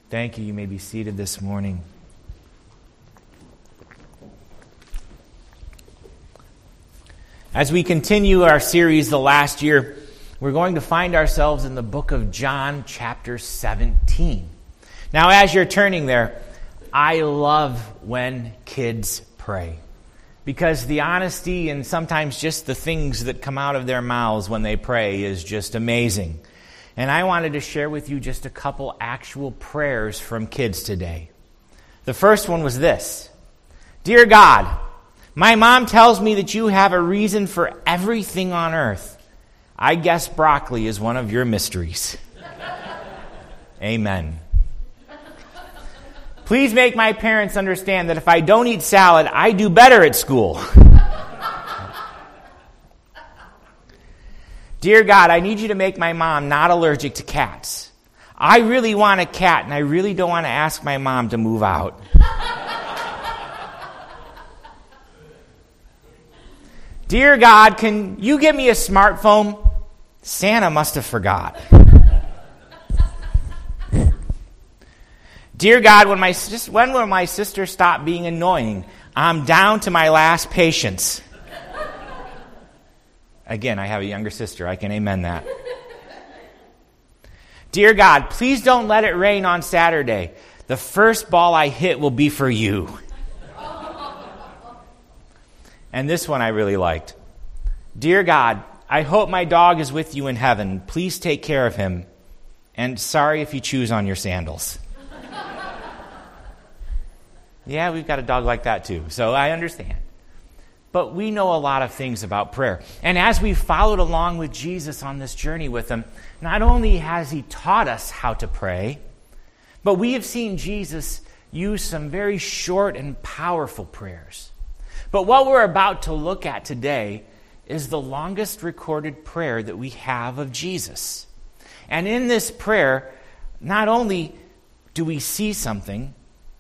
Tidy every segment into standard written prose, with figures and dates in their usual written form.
Thank you. You may be seated this morning. As we continue our series the last year, we're going to find ourselves in the book of John, chapter 17. Now, as you're turning there, I love when kids pray, because the honesty and sometimes just the things that come out of their mouths when they pray is just amazing. And I wanted to share with you just a couple actual prayers from kids today. The first one was this: Dear God, my mom tells me that you have a reason for everything on earth. I guess broccoli is one of your mysteries. Amen. Please make my parents understand that if I don't eat salad, I do better at school. Dear God, I need you to make my mom not allergic to cats. I really want a cat, and I really don't want to ask my mom to move out. Dear God, can you get me a smartphone? Santa must have forgot. Dear God, when will my sister stop being annoying? I'm down to my last patience. Again, I have a younger sister. I can amen that. Dear God, please don't let it rain on Saturday. The first ball I hit will be for you. And this one I really liked. Dear God, I hope my dog is with you in heaven. Please take care of him. And sorry if you choose on your sandals. Yeah, we've got a dog like that too, so I understand. But we know a lot of things about prayer. And as we followed along with Jesus on this journey with him, not only has he taught us how to pray, but we have seen Jesus use some very short and powerful prayers. But what we're about to look at today is the longest recorded prayer that we have of Jesus. And in this prayer, not only do we see something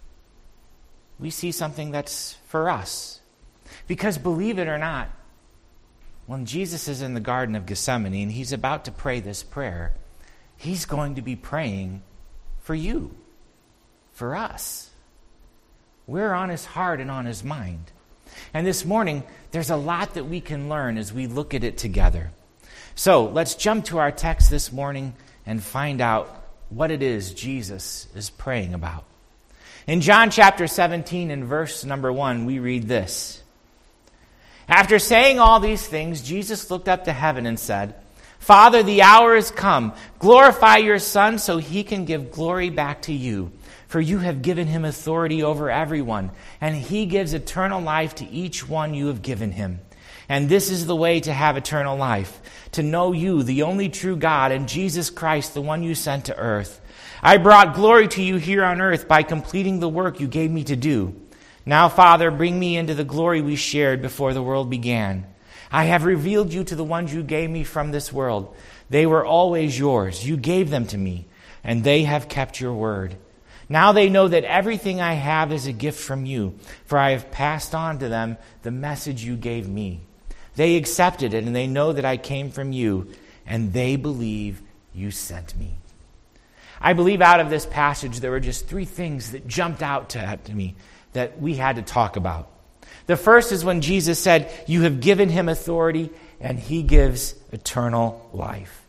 that's for us. Because believe it or not, when Jesus is in the Garden of Gethsemane and he's about to pray this prayer, he's going to be praying for you, for us. We're on his heart and on his mind. And this morning, there's a lot that we can learn as we look at it together. So let's jump to our text this morning and find out what it is Jesus is praying about. In John chapter 17 and verse number 1, we read this. After saying all these things, Jesus looked up to heaven and said, Father, the hour is come. Glorify your Son so he can give glory back to you. For you have given him authority over everyone, and he gives eternal life to each one you have given him. And this is the way to have eternal life, to know you, the only true God, and Jesus Christ, the one you sent to earth. I brought glory to you here on earth by completing the work you gave me to do. Now, Father, bring me into the glory we shared before the world began. I have revealed you to the ones you gave me from this world. They were always yours. You gave them to me, and they have kept your word. Now they know that everything I have is a gift from you, for I have passed on to them the message you gave me. They accepted it, and they know that I came from you, and they believe you sent me. I believe out of this passage there were just three things that jumped out to me that we had to talk about. The first is when Jesus said, you have given him authority and he gives eternal life.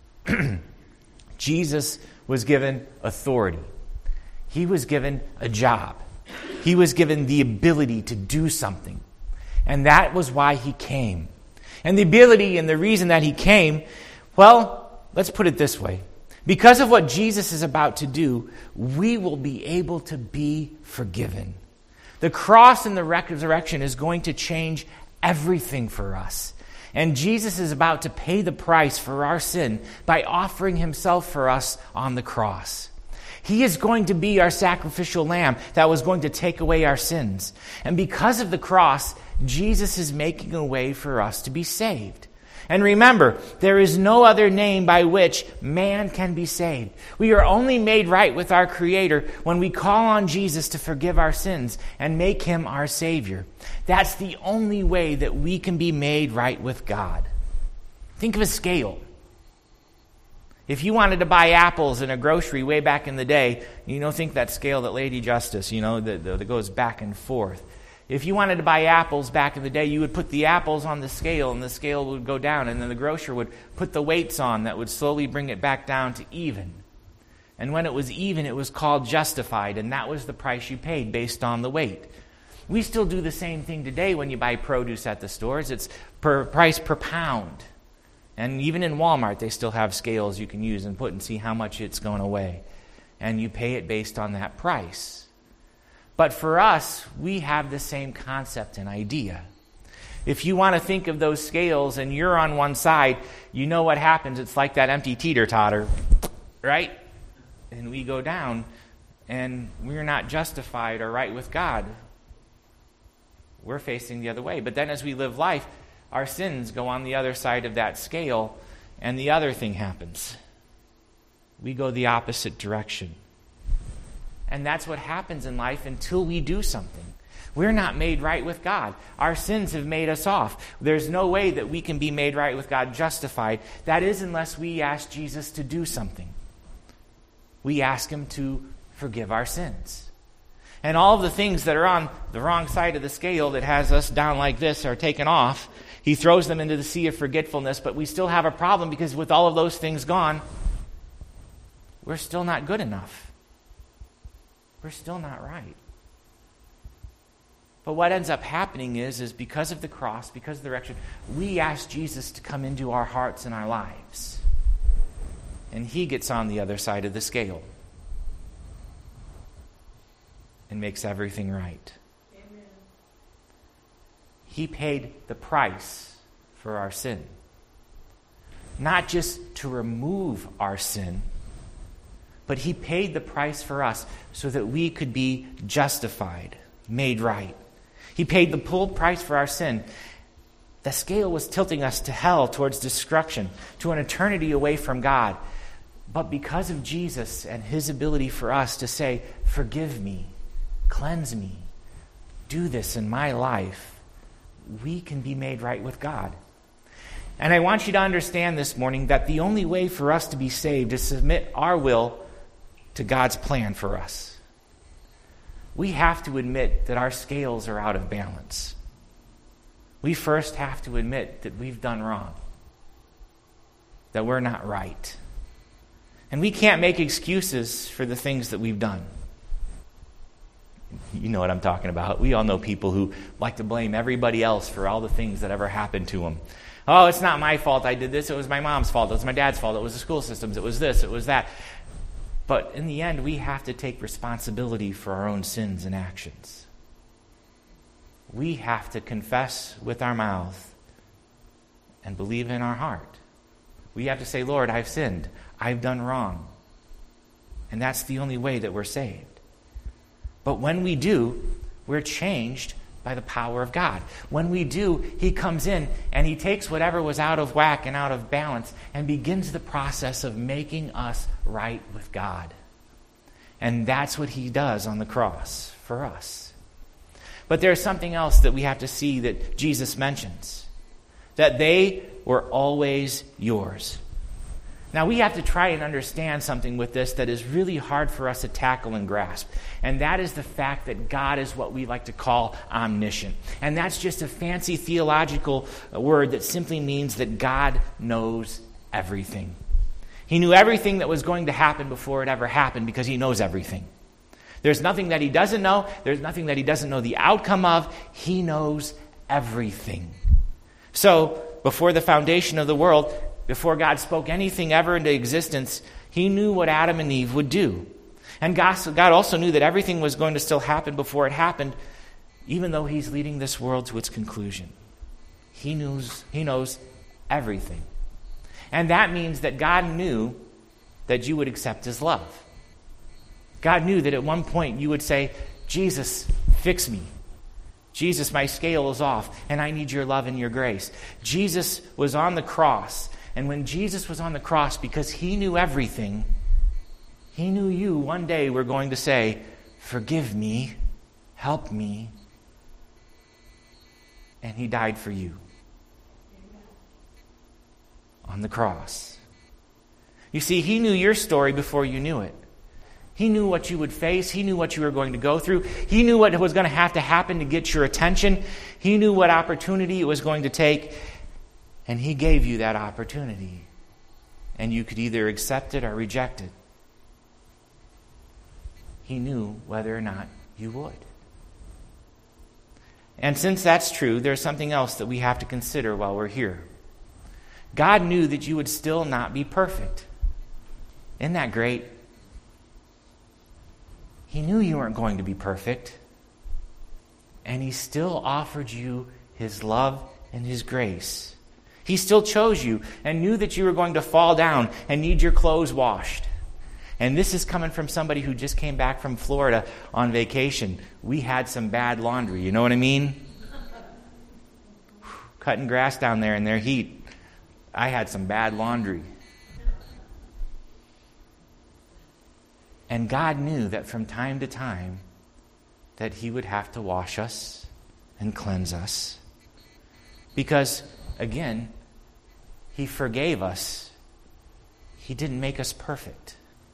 Jesus was given authority. He was given a job. He was given the ability to do something. And that was why he came. And the ability and the reason that he came, well, let's put it this way. Because of what Jesus is about to do, we will be able to be forgiven. The cross and the resurrection is going to change everything for us. And Jesus is about to pay the price for our sin by offering himself for us on the cross. He is going to be our sacrificial lamb that was going to take away our sins. And because of the cross, Jesus is making a way for us to be saved. And remember, there is no other name by which man can be saved. We are only made right with our Creator when we call on Jesus to forgive our sins and make him our Savior. That's the only way that we can be made right with God. Think of a scale. If you wanted to buy apples in a grocery way back in the day, think that scale that Lady Justice, that goes back and forth. If you wanted to buy apples back in the day, you would put the apples on the scale, and the scale would go down, and then the grocer would put the weights on that would slowly bring it back down to even. And when it was even, it was called justified, and that was the price you paid based on the weight. We still do the same thing today when you buy produce at the stores. It's price per pound. And even in Walmart, they still have scales you can use and put and see how much it's going to weigh. And you pay it based on that price. But for us, we have the same concept and idea. If you want to think of those scales and you're on one side, you know what happens. It's like that empty teeter-totter, right? And we go down, and we're not justified or right with God. We're facing the other way. But then as we live life, our sins go on the other side of that scale, and the other thing happens. We go the opposite direction. And that's what happens in life until we do something. We're not made right with God. Our sins have made us off. There's no way that we can be made right with God, justified. That is unless we ask Jesus to do something. We ask him to forgive our sins. And all of the things that are on the wrong side of the scale that has us down like this are taken off. He throws them into the sea of forgetfulness, but we still have a problem because with all of those things gone, we're still not good enough. We're still not right. But what ends up happening is because of the cross, because of the resurrection, we ask Jesus to come into our hearts and our lives. And he gets on the other side of the scale and makes everything right. Amen. He paid the price for our sin. Not just to remove our sin, but he paid the price for us so that we could be justified, made right. He paid the full price for our sin. The scale was tilting us to hell, towards destruction, to an eternity away from God. But because of Jesus and his ability for us to say, forgive me, cleanse me, do this in my life, we can be made right with God. And I want you to understand this morning that the only way for us to be saved is to submit our will to God's plan for us. We have to admit that our scales are out of balance. We first have to admit that we've done wrong, that we're not right. And we can't make excuses for the things that we've done. You know what I'm talking about. We all know people who like to blame everybody else for all the things that ever happened to them. Oh, it's not my fault I did this. It was my mom's fault. It was my dad's fault. It was the school systems. It was this. It was that. But in the end, we have to take responsibility for our own sins and actions. We have to confess with our mouth and believe in our heart. We have to say, Lord, I've sinned. I've done wrong. And that's the only way that we're saved. But when we do, we're changed by the power of God. When we do, he comes in and he takes whatever was out of whack and out of balance and begins the process of making us right with God. And that's what he does on the cross for us. But there's something else that we have to see that Jesus mentions. That they were always yours. Now, we have to try and understand something with this that is really hard for us to tackle and grasp. And that is the fact that God is what we like to call omniscient. And that's just a fancy theological word that simply means that God knows everything. He knew everything that was going to happen before it ever happened because he knows everything. There's nothing that he doesn't know. There's nothing that he doesn't know the outcome of. He knows everything. So, before the foundation of the world, before God spoke anything ever into existence, he knew what Adam and Eve would do. And God also knew that everything was going to still happen before it happened, even though he's leading this world to its conclusion. He knows everything. And that means that God knew that you would accept his love. God knew that at one point you would say, Jesus, fix me. Jesus, my scale is off, and I need your love and your grace. Jesus was on the cross. And when Jesus was on the cross, because he knew everything, he knew you one day were going to say, forgive me, help me. And he died for you on the cross. You see, he knew your story before you knew it. He knew what you would face. He knew what you were going to go through. He knew what was going to have to happen to get your attention. He knew what opportunity it was going to take. And he gave you that opportunity. And you could either accept it or reject it. He knew whether or not you would. And since that's true, there's something else that we have to consider while we're here. God knew that you would still not be perfect. Isn't that great? He knew you weren't going to be perfect. And he still offered you his love and his grace. He still chose you and knew that you were going to fall down and need your clothes washed. And this is coming from somebody who just came back from Florida on vacation. We had some bad laundry, you know what I mean? Cutting grass down there in their heat. I had some bad laundry. And God knew that from time to time that he would have to wash us and cleanse us. Because, again, he forgave us. He didn't make us perfect.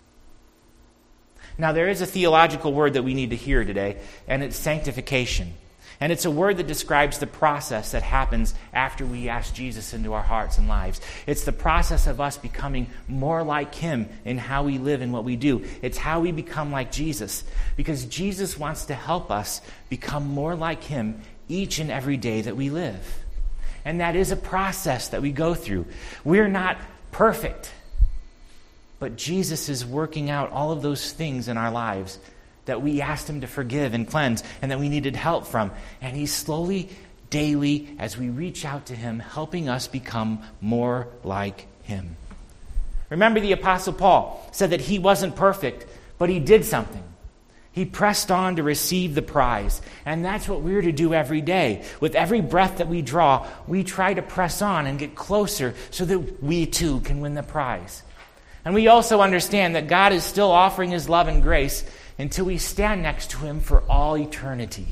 Now, there is a theological word that we need to hear today, and it's sanctification. And it's a word that describes the process that happens after we ask Jesus into our hearts and lives. It's the process of us becoming more like him in how we live and what we do. It's how we become like Jesus. Because Jesus wants to help us become more like him each and every day that we live. And that is a process that we go through. We're not perfect. But Jesus is working out all of those things in our lives that we asked him to forgive and cleanse and that we needed help from. And he's slowly, daily, as we reach out to him, helping us become more like him. Remember, the Apostle Paul said that he wasn't perfect, but he did something. He pressed on to receive the prize. And that's what we're to do every day. With every breath that we draw, we try to press on and get closer so that we too can win the prize. And we also understand that God is still offering his love and grace until we stand next to him for all eternity.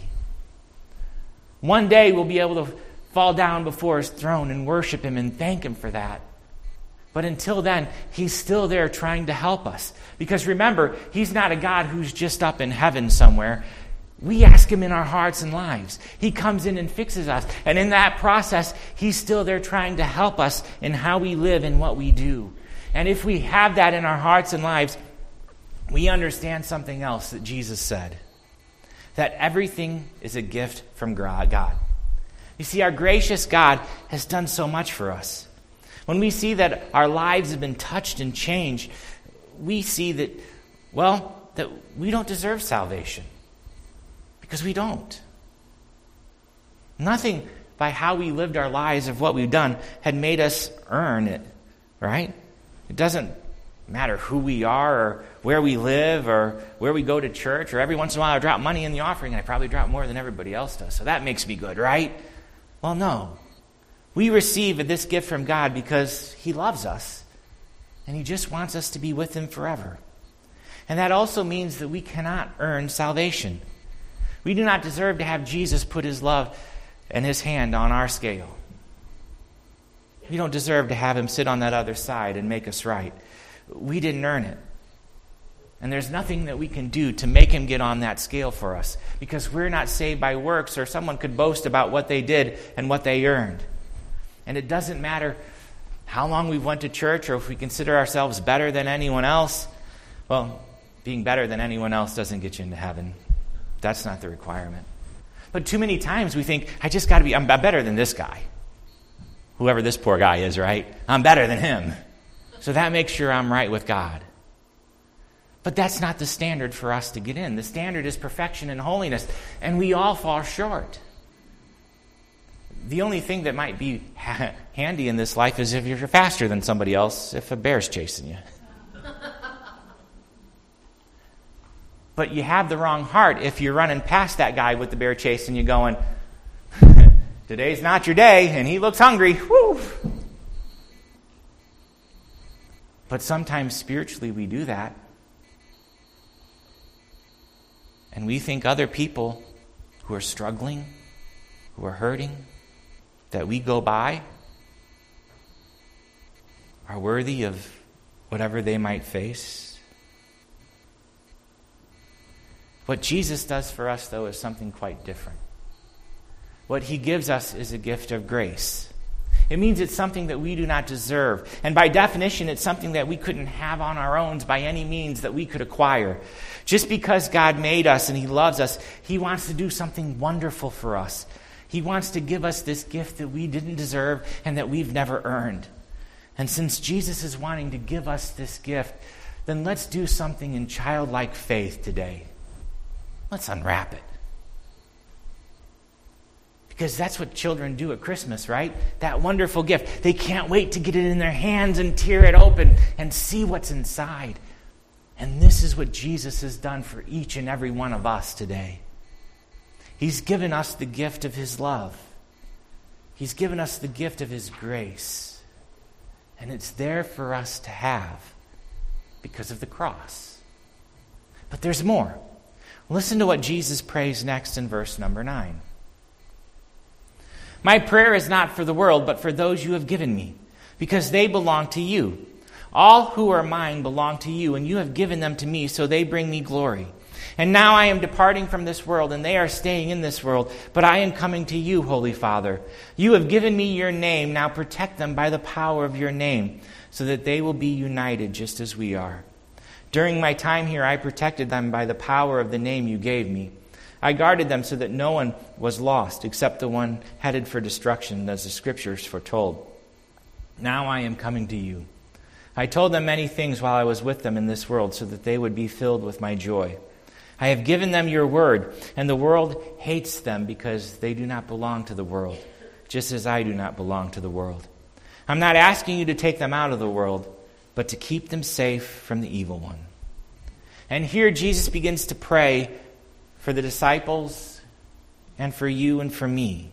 One day we'll be able to fall down before his throne and worship him and thank him for that. But until then, he's still there trying to help us. Because remember, he's not a God who's just up in heaven somewhere. We ask him in our hearts and lives. He comes in and fixes us. And in that process, he's still there trying to help us in how we live and what we do. And if we have that in our hearts and lives, we understand something else that Jesus said. That everything is a gift from God. You see, our gracious God has done so much for us. When we see that our lives have been touched and changed, we see that, that we don't deserve salvation. Because we don't. Nothing by how we lived our lives of what we've done had made us earn it, right? It doesn't matter who we are or where we live or where we go to church, or every once in a while I drop money in the offering and I probably drop more than everybody else does. So that makes me good, right? Well, no. We receive this gift from God because he loves us and he just wants us to be with him forever. And that also means that we cannot earn salvation. We do not deserve to have Jesus put his love and his hand on our scale. We don't deserve to have him sit on that other side and make us right. We didn't earn it. And there's nothing that we can do to make him get on that scale for us, because we're not saved by works, or someone could boast about what they did and what they earned. And it doesn't matter how long we've went to church or if we consider ourselves better than anyone else. Well, being better than anyone else doesn't get you into heaven. That's not the requirement. But too many times we think, I'm better than this guy. Whoever this poor guy is, right? I'm better than him. So that makes sure I'm right with God. But that's not the standard for us to get in. The standard is perfection and holiness, and we all fall short. The only thing that might be handy in this life is if you're faster than somebody else, if a bear's chasing you. But you have the wrong heart if you're running past that guy with the bear chasing you going, today's not your day, and he looks hungry. Woo! But sometimes spiritually we do that. And we think other people who are struggling, who are hurting, that we go by are worthy of, whatever they might face. What Jesus does for us, though, is something quite different. What he gives us is a gift of grace. It means it's something that we do not deserve. And by definition, it's something that we couldn't have on our own by any means that we could acquire. Just because God made us and he loves us, he wants to do something wonderful for us. He wants to give us this gift that we didn't deserve and that we've never earned. And since Jesus is wanting to give us this gift, then let's do something in childlike faith today. Let's unwrap it. Because that's what children do at Christmas, right? That wonderful gift. They can't wait to get it in their hands and tear it open and see what's inside. And this is what Jesus has done for each and every one of us today. He's given us the gift of his love. He's given us the gift of his grace. And it's there for us to have because of the cross. But there's more. Listen to what Jesus prays next in verse number 9. My prayer is not for the world, but for those you have given me, because they belong to you. All who are mine belong to you, and you have given them to me, so they bring me glory. And now I am departing from this world, and they are staying in this world, but I am coming to you, Holy Father. You have given me your name, now protect them by the power of your name, so that they will be united just as we are. During my time here, I protected them by the power of the name you gave me. I guarded them so that no one was lost except the one headed for destruction, as the Scriptures foretold. Now I am coming to you. I told them many things while I was with them in this world so that they would be filled with my joy. I have given them your word, and the world hates them because they do not belong to the world, just as I do not belong to the world. I'm not asking you to take them out of the world, but to keep them safe from the evil one. And here Jesus begins to pray for the disciples and for you and for me.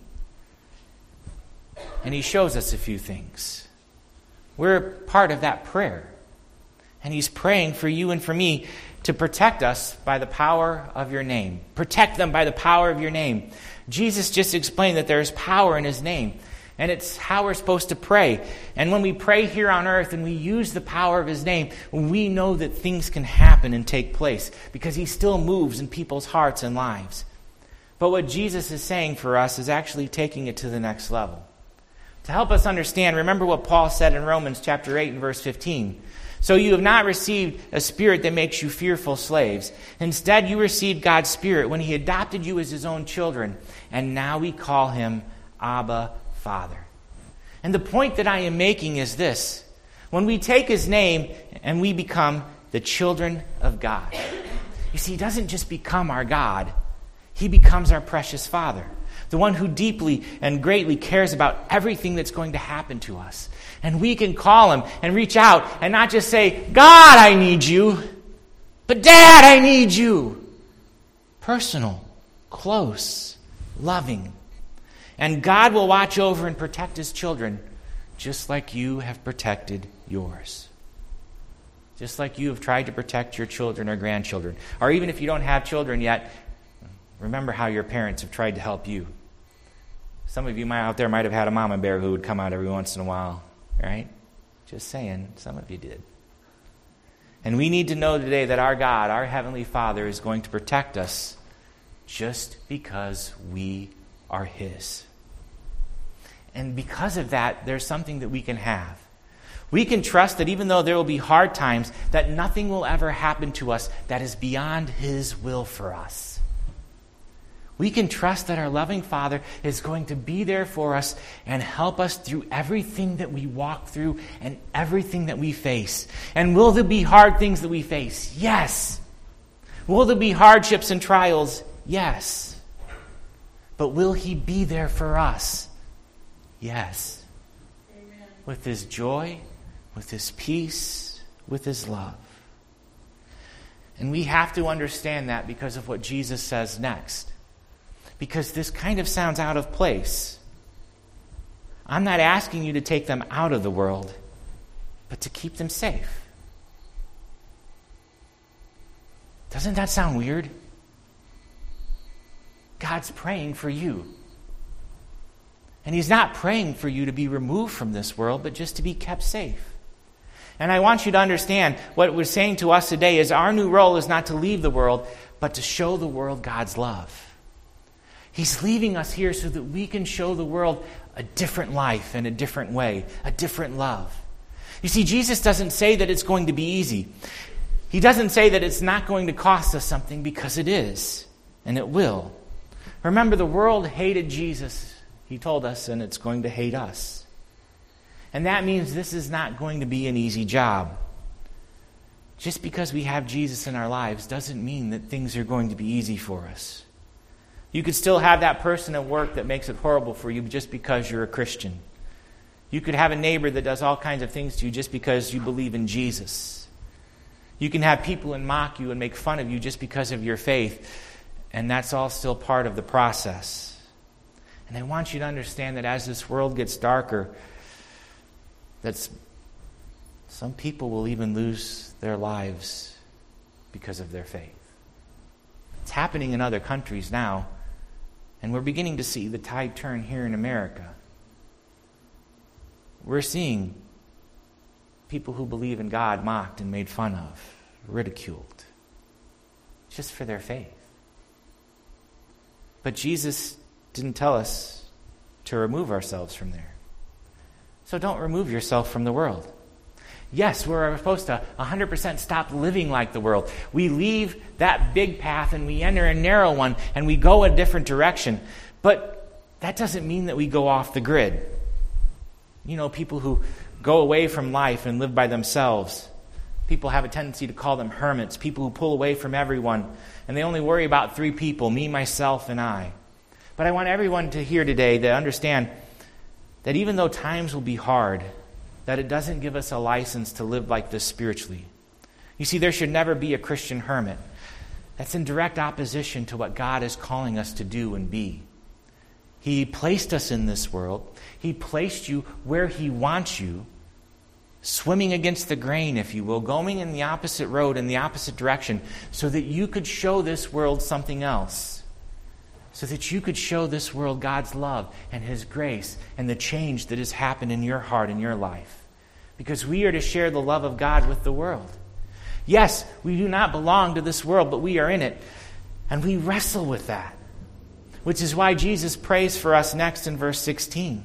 And he shows us a few things. We're part of that prayer. And he's praying for you and for me to protect us by the power of your name. Protect them by the power of your name. Jesus just explained that there's power in his name. And it's how we're supposed to pray. And when we pray here on earth and we use the power of his name, we know that things can happen and take place because he still moves in people's hearts and lives. But what Jesus is saying for us is actually taking it to the next level. To help us understand, remember what Paul said in Romans chapter 8 and verse 15. So you have not received a spirit that makes you fearful slaves. Instead, you received God's Spirit when he adopted you as his own children. And now we call him Abba, Father. And the point that I am making is this. When we take his name and we become the children of God. You see, he doesn't just become our God. He becomes our precious Father. The one who deeply and greatly cares about everything that's going to happen to us. And we can call him and reach out and not just say, God, I need you. But Dad, I need you. Personal, close, loving. And God will watch over and protect his children just like you have protected yours. Just like you have tried to protect your children or grandchildren. Or even if you don't have children yet, remember how your parents have tried to help you. Some of you out there might have had a mama bear who would come out every once in a while, right? Just saying, some of you did. And we need to know today that our God, our Heavenly Father, is going to protect us just because we are his. And because of that, there's something that we can have. We can trust that even though there will be hard times, that nothing will ever happen to us that is beyond his will for us. We can trust that our loving Father is going to be there for us and help us through everything that we walk through and everything that we face. And will there be hard things that we face? Yes. Will there be hardships and trials? Yes. But will he be there for us? Yes. Amen. With his joy, with his peace, with his love. And we have to understand that because of what Jesus says next. Because this kind of sounds out of place. I'm not asking you to take them out of the world, but to keep them safe. Doesn't that sound weird? God's praying for you. And he's not praying for you to be removed from this world, but just to be kept safe. And I want you to understand what we're saying to us today is our new role is not to leave the world, but to show the world God's love. He's leaving us here so that we can show the world a different life in a different way, a different love. You see, Jesus doesn't say that it's going to be easy. He doesn't say that it's not going to cost us something, because it is, and it will. Remember, the world hated Jesus, he told us, and it's going to hate us. And that means this is not going to be an easy job. Just because we have Jesus in our lives doesn't mean that things are going to be easy for us. You could still have that person at work that makes it horrible for you just because you're a Christian. You could have a neighbor that does all kinds of things to you just because you believe in Jesus. You can have people and mock you and make fun of you just because of your faith, and that's all still part of the process. And I want you to understand that as this world gets darker, that some people will even lose their lives because of their faith. It's happening in other countries now, and we're beginning to see the tide turn here in America. We're seeing people who believe in God mocked and made fun of, ridiculed, just for their faith. But Jesus didn't tell us to remove ourselves from there. So don't remove yourself from the world. Yes, we're supposed to 100% stop living like the world. We leave that big path and we enter a narrow one and we go a different direction. But that doesn't mean that we go off the grid. You know, people who go away from life and live by themselves. People have a tendency to call them hermits, people who pull away from everyone, and they only worry about 3 people, me, myself, and I. But I want everyone to hear today to understand that even though times will be hard, that it doesn't give us a license to live like this spiritually. You see, there should never be a Christian hermit. That's in direct opposition to what God is calling us to do and be. He placed us in this world. He placed you where He wants you, swimming against the grain, if you will, going in the opposite road, in the opposite direction, so that you could show this world something else. So that you could show this world God's love and His grace and the change that has happened in your heart and your life. Because we are to share the love of God with the world. Yes, we do not belong to this world, but we are in it. And we wrestle with that. Which is why Jesus prays for us next in verse 16.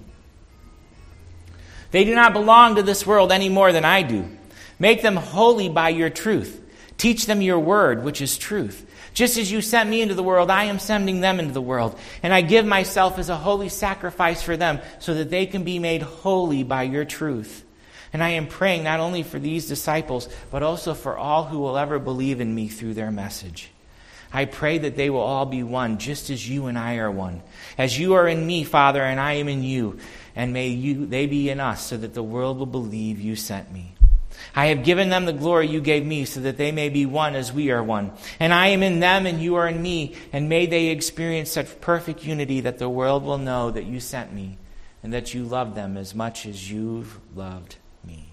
They do not belong to this world any more than I do. Make them holy by your truth. Teach them your word, which is truth. Just as you sent me into the world, I am sending them into the world. And I give myself as a holy sacrifice for them so that they can be made holy by your truth. And I am praying not only for these disciples, but also for all who will ever believe in me through their message. I pray that they will all be one, just as you and I are one. As you are in me, Father, and I am in you. And may they be in us so that the world will believe you sent me. I have given them the glory you gave me so that they may be one as we are one. And I am in them and you are in me. And may they experience such perfect unity that the world will know that you sent me and that you love them as much as you've loved me.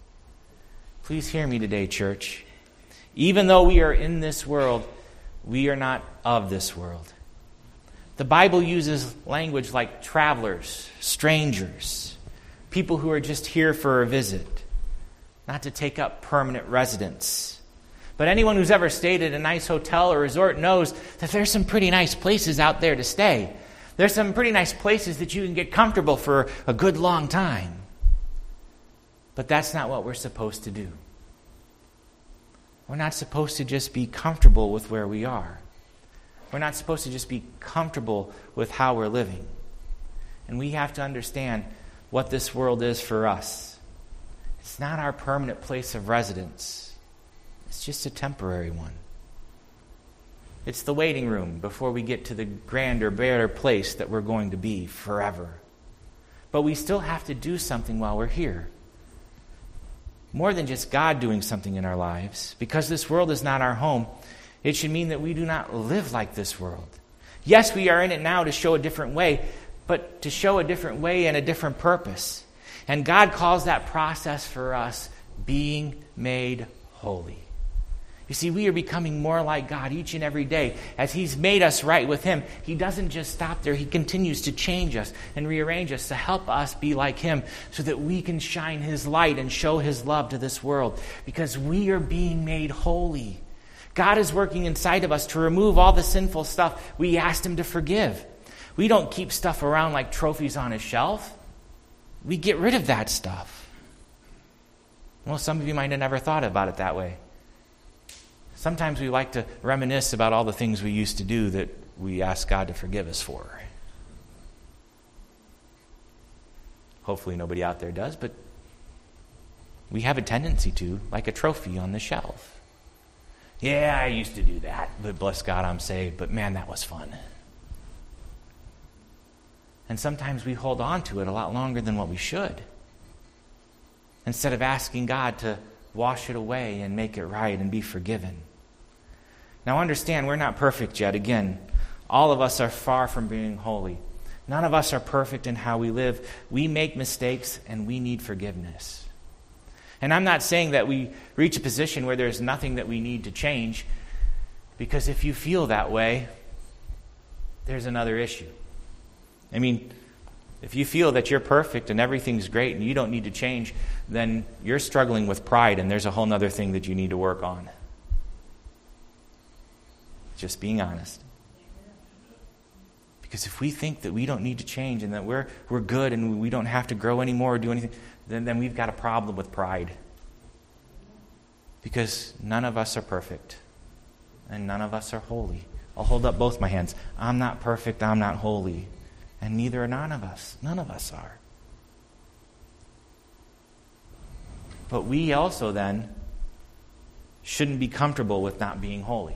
Please hear me today, church. Even though we are in this world, we are not of this world. The Bible uses language like travelers, strangers, people who are just here for a visit, not to take up permanent residence. But anyone who's ever stayed at a nice hotel or resort knows that there's some pretty nice places out there to stay. There's some pretty nice places that you can get comfortable for a good long time. But that's not what we're supposed to do. We're not supposed to just be comfortable with where we are. We're not supposed to just be comfortable with how we're living. And we have to understand what this world is for us. It's not our permanent place of residence. It's just a temporary one. It's the waiting room before we get to the grander, better place that we're going to be forever. But we still have to do something while we're here. More than just God doing something in our lives. Because this world is not our home, it should mean that we do not live like this world. Yes, we are in it now to show a different way, but to show a different way and a different purpose. And God calls that process for us being made holy. You see, we are becoming more like God each and every day. As He's made us right with Him, He doesn't just stop there. He continues to change us and rearrange us to help us be like Him so that we can shine His light and show His love to this world, because we are being made holy. God is working inside of us to remove all the sinful stuff we asked Him to forgive. We don't keep stuff around like trophies on His shelf. We get rid of that stuff. Well, some of you might have never thought about it that way. Sometimes we like to reminisce about all the things we used to do that we ask God to forgive us for. Hopefully nobody out there does, but we have a tendency to, like a trophy on the shelf. Yeah, I used to do that, but bless God, I'm saved, but man, that was fun. And sometimes we hold on to it a lot longer than what we should, instead of asking God to wash it away and make it right and be forgiven. Now understand, we're not perfect yet. Again, all of us are far from being holy. None of us are perfect in how we live. We make mistakes and we need forgiveness. And I'm not saying that we reach a position where there's nothing that we need to change, because if you feel that way, there's another issue. I mean, if you feel that you're perfect and everything's great and you don't need to change, then you're struggling with pride, and there's a whole other thing that you need to work on. Just being honest. Because if we think that we don't need to change and that we're good and we don't have to grow anymore or do anything, then we've got a problem with pride. Because none of us are perfect and none of us are holy. I'll hold up both my hands. I'm not perfect, I'm not holy. And neither are none of us. None of us are. But we also then shouldn't be comfortable with not being holy.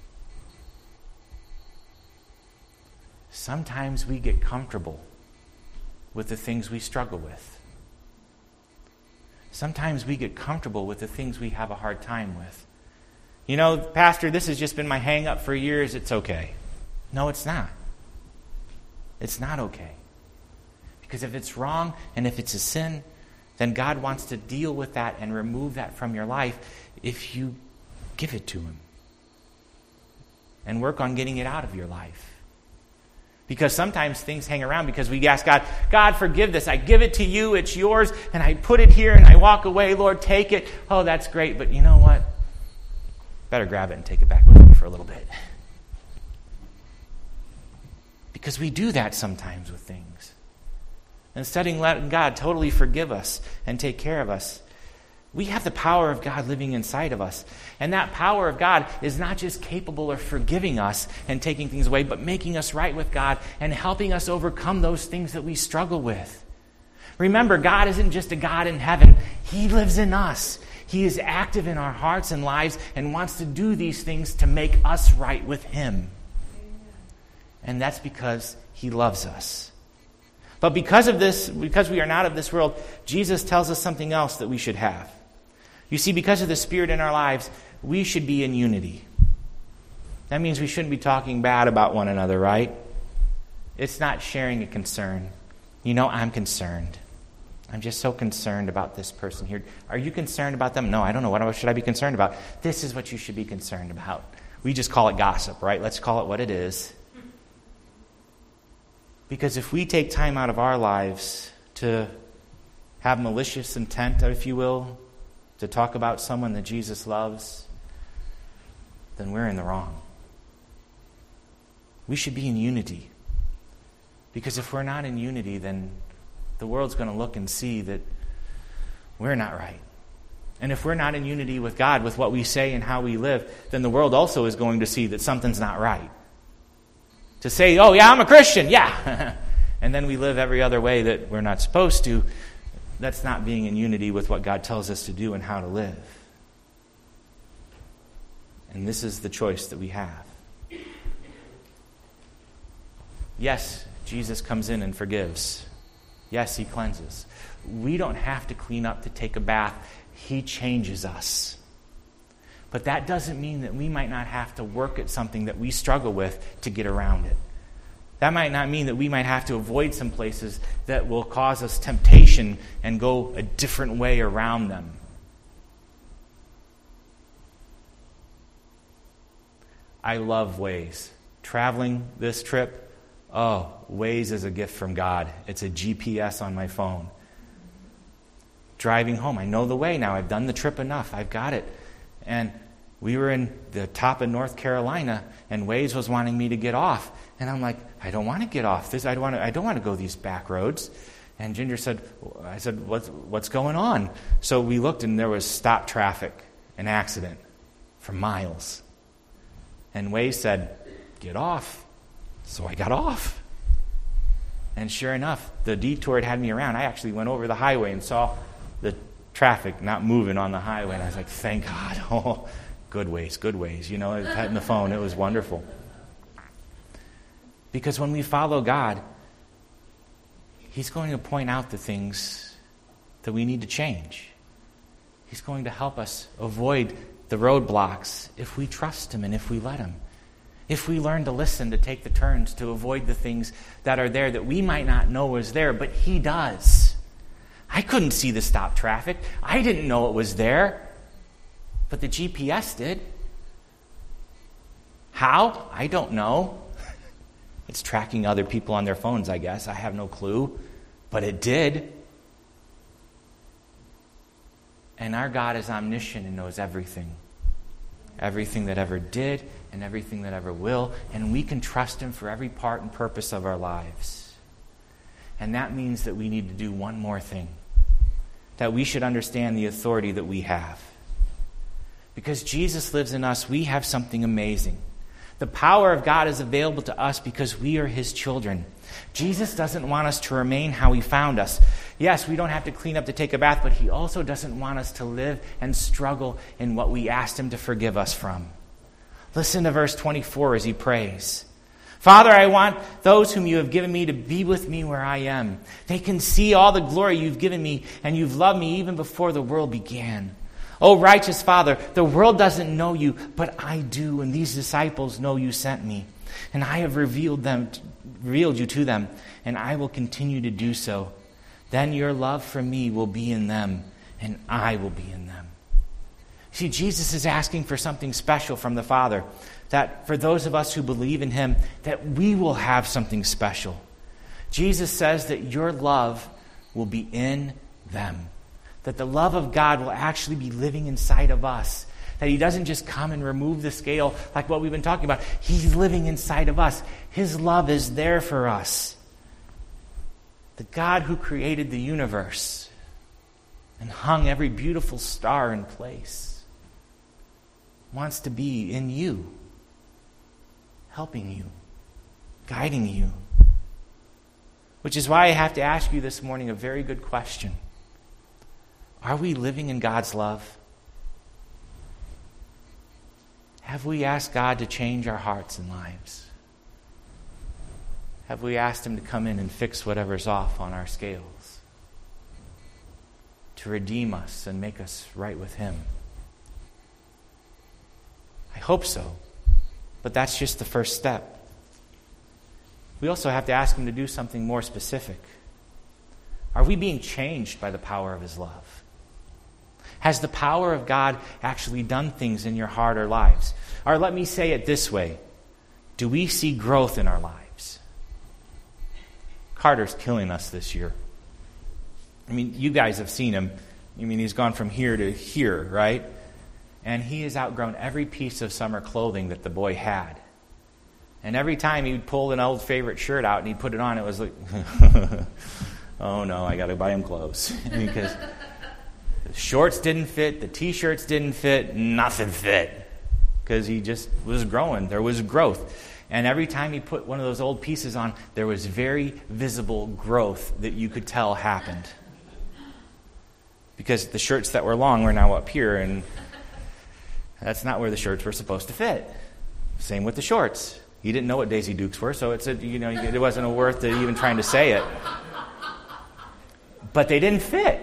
Sometimes we get comfortable with the things we struggle with. Sometimes we get comfortable with the things we have a hard time with. You know, Pastor, this has just been my hang-up for years. It's okay. No, it's not. It's not okay. Because if it's wrong and if it's a sin, then God wants to deal with that and remove that from your life if you give it to Him. And work on getting it out of your life. Because sometimes things hang around because we ask God, God, forgive this. I give it to you. It's yours. And I put it here and I walk away. Lord, take it. Oh, that's great. But you know what? Better grab it and take it back with me for a little bit. Because we do that sometimes with things. Instead of letting God totally forgive us and take care of us, we have the power of God living inside of us. And that power of God is not just capable of forgiving us and taking things away, but making us right with God and helping us overcome those things that we struggle with. Remember, God isn't just a God in heaven. He lives in us. He is active in our hearts and lives and wants to do these things to make us right with Him. And that's because He loves us. But because of this, because we are not of this world, Jesus tells us something else that we should have. You see, because of the Spirit in our lives, we should be in unity. That means we shouldn't be talking bad about one another, right? It's not sharing a concern. You know, I'm concerned. I'm just so concerned about this person here. Are you concerned about them? No, I don't know. What should I be concerned about? This is what you should be concerned about. We just call it gossip, right? Let's call it what it is. Because if we take time out of our lives to have malicious intent, if you will, to talk about someone that Jesus loves, then we're in the wrong. We should be in unity. Because if we're not in unity, then the world's going to look and see that we're not right. And if we're not in unity with God, with what we say and how we live, then the world also is going to see that something's not right. To say, oh yeah, I'm a Christian, yeah. And then we live every other way that we're not supposed to. That's not being in unity with what God tells us to do and how to live. And this is the choice that we have. Yes, Jesus comes in and forgives. Yes, He cleanses. We don't have to clean up to take a bath. He changes us. But that doesn't mean that we might not have to work at something that we struggle with to get around it. That might not mean that we might have to avoid some places that will cause us temptation and go a different way around them. I love Waze. Traveling this trip, Waze is a gift from God. It's a GPS on my phone. Driving home, I know the way now. I've done the trip enough. I've got it. And we were in the top of North Carolina, and Waze was wanting me to get off. And I'm like, I don't want to get off. I don't want to go these back roads. And Ginger said, what's going on? So we looked, and there was stop traffic, an accident for miles. And Waze said, get off. So I got off. And sure enough, the detour had me around. I actually went over the highway and saw the traffic not moving on the highway. And I was like, thank God. Oh, good Waze. You know, I was petting the phone. It was wonderful. Because when we follow God, He's going to point out the things that we need to change. He's going to help us avoid the roadblocks if we trust Him and if we let Him. If we learn to listen, to take the turns, to avoid the things that are there that we might not know was there, but He does. I couldn't see the stop traffic. I didn't know it was there. But the GPS did. How? I don't know. It's tracking other people on their phones, I guess. I have no clue. But it did. And our God is omniscient and knows everything. Everything that ever did and everything that ever will. And we can trust Him for every part and purpose of our lives. And that means that we need to do one more thing. That we should understand the authority that we have. Because Jesus lives in us, we have something amazing. The power of God is available to us because we are His children. Jesus doesn't want us to remain how He found us. Yes, we don't have to clean up to take a bath, but He also doesn't want us to live and struggle in what we asked Him to forgive us from. Listen to verse 24 as He prays. Father, I want those whom You have given me to be with me where I am. They can see all the glory You've given me, and You've loved me even before the world began. Oh, righteous Father, the world doesn't know You, but I do, and these disciples know You sent me. And I have revealed You to them, and I will continue to do so. Then Your love for me will be in them, and I will be in them. See, Jesus is asking for something special from the Father, that for those of us who believe in Him, that we will have something special. Jesus says that Your love will be in them. That the love of God will actually be living inside of us. That He doesn't just come and remove the scale like what we've been talking about. He's living inside of us. His love is there for us. The God who created the universe and hung every beautiful star in place wants to be in you, helping you, guiding you. Which is why I have to ask you this morning a very good question. Are we living in God's love? Have we asked God to change our hearts and lives? Have we asked Him to come in and fix whatever's off on our scales? To redeem us and make us right with Him? I hope so, but that's just the first step. We also have to ask Him to do something more specific. Are we being changed by the power of His love? Has the power of God actually done things in your heart or lives? Or let me say it this way. Do we see growth in our lives? Carter's killing us this year. I mean, you guys have seen him. I mean, he's gone from here to here, right? And he has outgrown every piece of summer clothing that the boy had. And every time he would pull an old favorite shirt out and he'd put it on, it was like, oh no, I got to buy him clothes. Because the shorts didn't fit, the t-shirts didn't fit, nothing fit. Because he just was growing. There was growth. And every time he put one of those old pieces on, there was very visible growth that you could tell happened. Because the shirts that were long were now up here, and that's not where the shirts were supposed to fit. Same with the shorts. He didn't know what Daisy Dukes were, so it wasn't worth even trying to say it. But they didn't fit.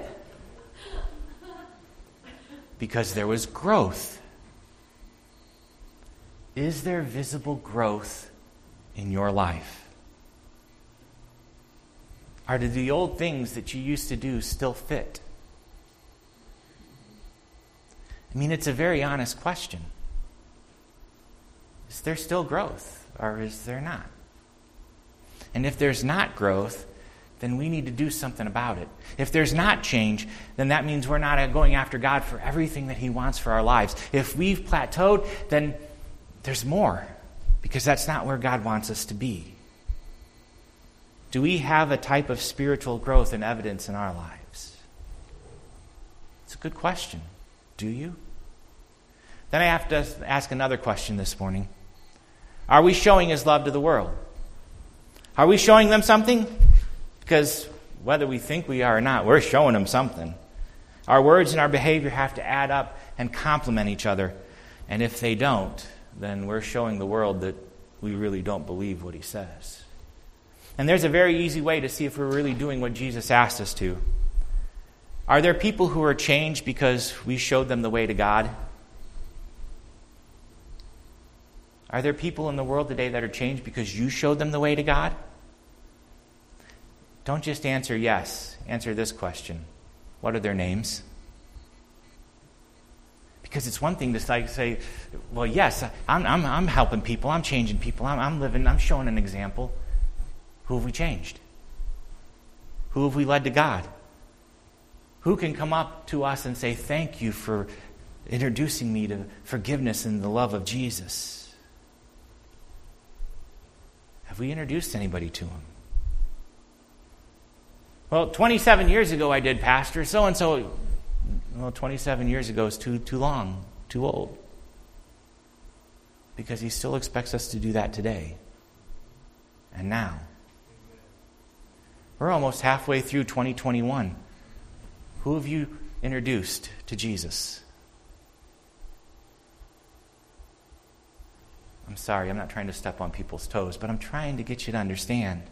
Because there was growth. Is there visible growth in your life? Or do the old things that you used to do still fit? I mean, it's a very honest question. Is there still growth, or is there not? And if there's not growth, then we need to do something about it. If there's not change, then that means we're not going after God for everything that He wants for our lives. If we've plateaued, then there's more, because that's not where God wants us to be. Do we have a type of spiritual growth and evidence in our lives? It's a good question. Do you? Then I have to ask another question this morning. Are we showing His love to the world? Are we showing them something? Because whether we think we are or not, we're showing them something. Our words and our behavior have to add up and complement each other. And if they don't, then we're showing the world that we really don't believe what He says. And there's a very easy way to see if we're really doing what Jesus asked us to. Are there people who are changed because we showed them the way to God? Are there people in the world today that are changed because you showed them the way to God? Don't just answer yes. Answer this question. What are their names? Because it's one thing to say, well, yes, I'm helping people, I'm changing people, I'm living, I'm showing an example. Who have we changed? Who have we led to God? Who can come up to us and say, thank you for introducing me to forgiveness and the love of Jesus? Have we introduced anybody to Him? Well, 27 years ago I did, Pastor. So-and-so. Well, 27 years ago is too long, too old. Because He still expects us to do that today. And now. We're almost halfway through 2021. Who have you introduced to Jesus? I'm sorry, I'm not trying to step on people's toes, but I'm trying to get you to understand.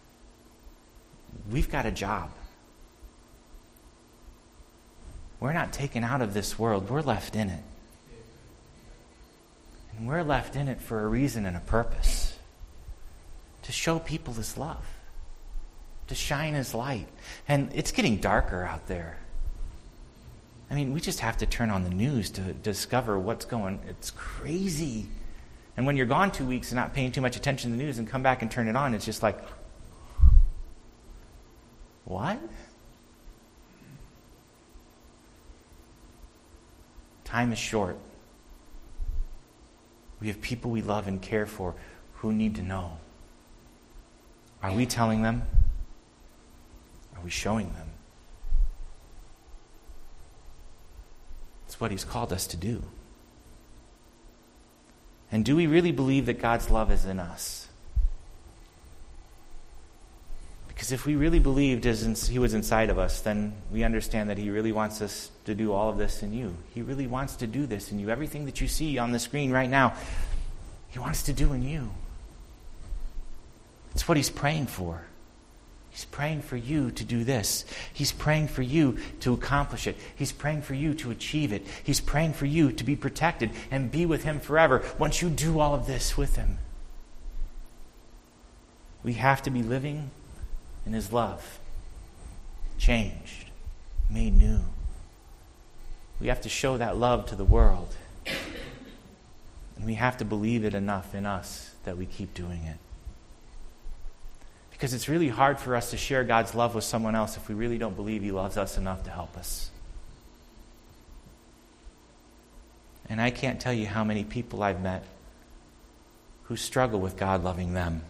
We've got a job. We're not taken out of this world. We're left in it. And we're left in it for a reason and a purpose. To show people His love. To shine His light. And it's getting darker out there. I mean, we just have to turn on the news to discover what's going. It's crazy. And when you're gone 2 weeks and not paying too much attention to the news and come back and turn it on, it's just like, what? Time is short. We have people we love and care for who need to know. Are we telling them? Are we showing them? It's what He's called us to do. And do we really believe that God's love is in us? Because if we really believed He was inside of us, then we understand that He really wants us to do all of this in you. He really wants to do this in you. Everything that you see on the screen right now, He wants to do in you. It's what He's praying for. He's praying for you to do this. He's praying for you to accomplish it. He's praying for you to achieve it. He's praying for you to be protected and be with Him forever once you do all of this with Him. We have to be living in His love, changed, made new. We have to show that love to the world. And we have to believe it enough in us that we keep doing it. Because it's really hard for us to share God's love with someone else if we really don't believe He loves us enough to help us. And I can't tell you how many people I've met who struggle with God loving them.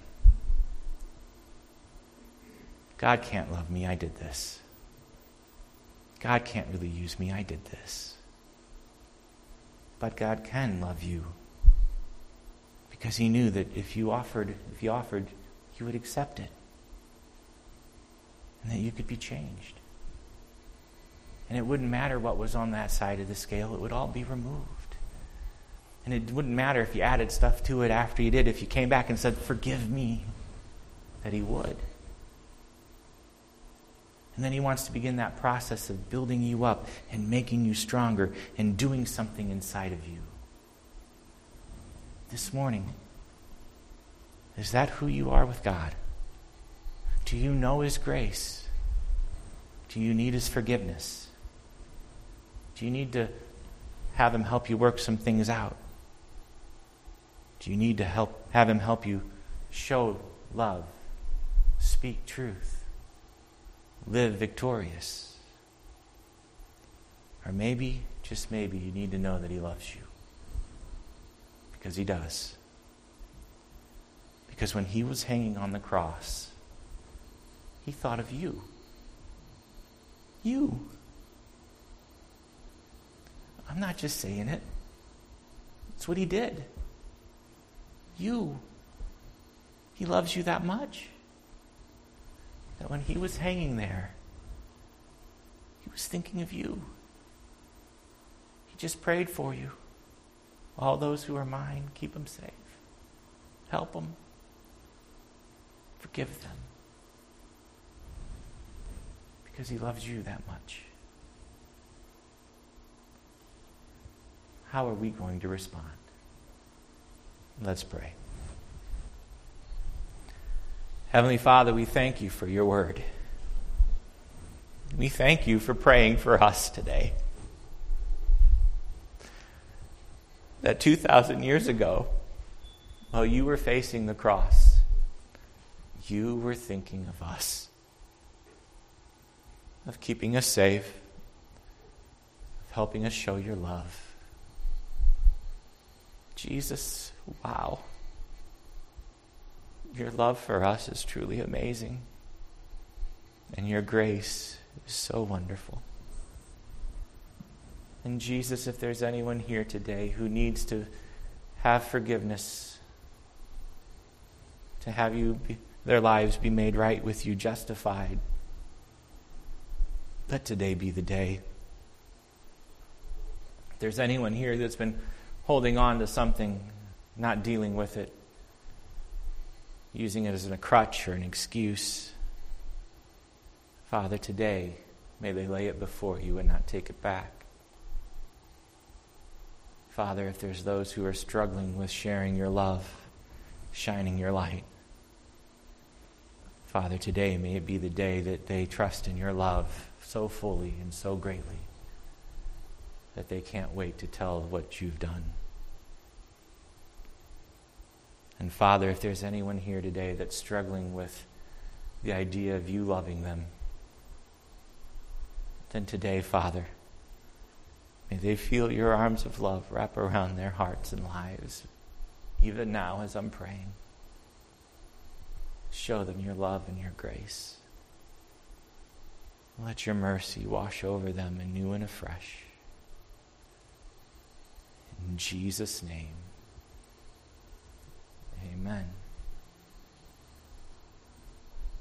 God can't love me, I did this. God can't really use me, I did this. But God can love you. Because He knew that if you offered, you would accept it. And that you could be changed. And it wouldn't matter what was on that side of the scale. It would all be removed. And it wouldn't matter if you added stuff to it after you did. If you came back and said, forgive me, that He would. And then He wants to begin that process of building you up and making you stronger and doing something inside of you. This morning, is that who you are with God? Do you know His grace? Do you need His forgiveness? Do you need to have Him help you work some things out? Do you need to have him help you show love, speak truth, live victorious? Or maybe, just maybe, you need to know that he loves you. Because he does. Because when he was hanging on the cross, he thought of you. You. I'm not just saying it. It's what he did. You. He loves you that much. That when he was hanging there, he was thinking of you. He just prayed for you. All those who are mine, keep them safe. Help them. Forgive them. Because he loves you that much. How are we going to respond? Let's pray. Heavenly Father, we thank you for your word. We thank you for praying for us today. That 2,000 years ago, while you were facing the cross, you were thinking of us, of keeping us safe, of helping us show your love. Jesus, wow. Your love for us is truly amazing. And your grace is so wonderful. And Jesus, if there's anyone here today who needs to have forgiveness, to have their lives be made right with you, justified, let today be the day. If there's anyone here that's been holding on to something, not dealing with it, using it as a crutch or an excuse, Father, today, may they lay it before you and not take it back. Father, if there's those who are struggling with sharing your love, shining your light, Father, today may it be the day that they trust in your love so fully and so greatly that they can't wait to tell what you've done. And Father, if there's anyone here today that's struggling with the idea of you loving them, then today, Father, may they feel your arms of love wrap around their hearts and lives, even now as I'm praying. Show them your love and your grace. Let your mercy wash over them anew and afresh. In Jesus' name, amen.